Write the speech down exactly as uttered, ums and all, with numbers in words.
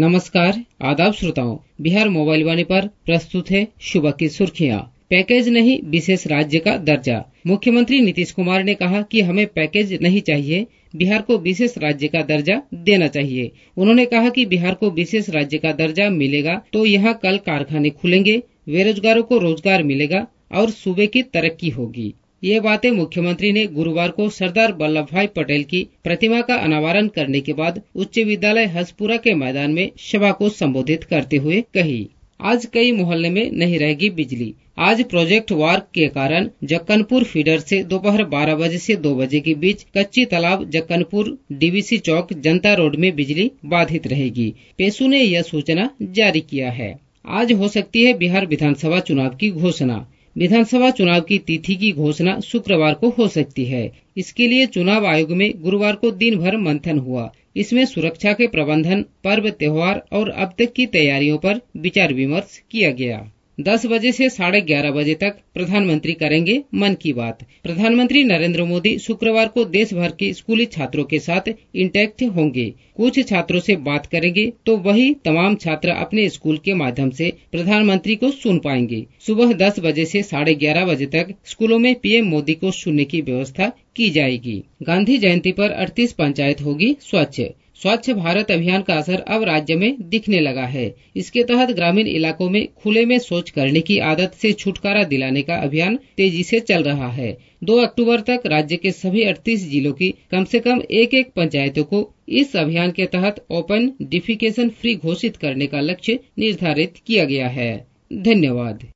नमस्कार, आदाब श्रोताओं। बिहार मोबाइल वाणी पर प्रस्तुत है सुबह की सुर्खियां। पैकेज नहीं, विशेष राज्य का दर्जा। मुख्यमंत्री नीतीश कुमार ने कहा कि हमें पैकेज नहीं चाहिए, बिहार को विशेष राज्य का दर्जा देना चाहिए। उन्होंने कहा कि बिहार को विशेष राज्य का दर्जा मिलेगा तो यहाँ कल कारखाने खुलेंगे, बेरोजगारों को रोजगार मिलेगा और सूबे की तरक्की होगी। ये बातें मुख्यमंत्री ने गुरुवार को सरदार वल्लभ भाई पटेल की प्रतिमा का अनावरण करने के बाद उच्च विद्यालय हसपुरा के मैदान में सभा को संबोधित करते हुए कही। आज कई मोहल्ले में नहीं रहेगी बिजली। आज प्रोजेक्ट वर्क के कारण जक्कनपुर फीडर से दोपहर बारह बजे से दो बजे के बीच कच्ची तालाब जक्कनपुर डीवीसी चौक जनता रोड में बिजली बाधित रहेगी। पेशु ने यह सूचना जारी किया है। आज हो सकती है बिहार विधानसभा चुनाव की घोषणा। विधानसभा चुनाव की तिथि की घोषणा शुक्रवार को हो सकती है। इसके लिए चुनाव आयोग में गुरुवार को दिन भर मंथन हुआ। इसमें सुरक्षा के प्रबंधन, पर्व त्योहार और अब तक की तैयारियों पर विचार विमर्श किया गया। दस बजे से साढ़े ग्यारह बजे तक प्रधानमंत्री करेंगे मन की बात। प्रधानमंत्री नरेंद्र मोदी शुक्रवार को देश भर के स्कूली छात्रों के साथ इंटैक्ट होंगे। कुछ छात्रों से बात करेंगे तो वही तमाम छात्र अपने स्कूल के माध्यम से प्रधानमंत्री को सुन पाएंगे। सुबह दस बजे से साढ़े ग्यारह बजे तक स्कूलों में पीएम मोदी को सुनने की व्यवस्था की जाएगी। गांधी जयंती पर अड़तीस पंचायत होगी स्वच्छ। स्वच्छ भारत अभियान का असर अब राज्य में दिखने लगा है। इसके तहत ग्रामीण इलाकों में खुले में शौच करने की आदत से छुटकारा दिलाने का अभियान तेजी से चल रहा है। दो अक्टूबर तक राज्य के सभी अड़तीस जिलों की कम से कम एक एक पंचायतों को इस अभियान के तहत ओपन डिफिकेशन फ्री घोषित करने का लक्ष्य निर्धारित किया गया है। धन्यवाद।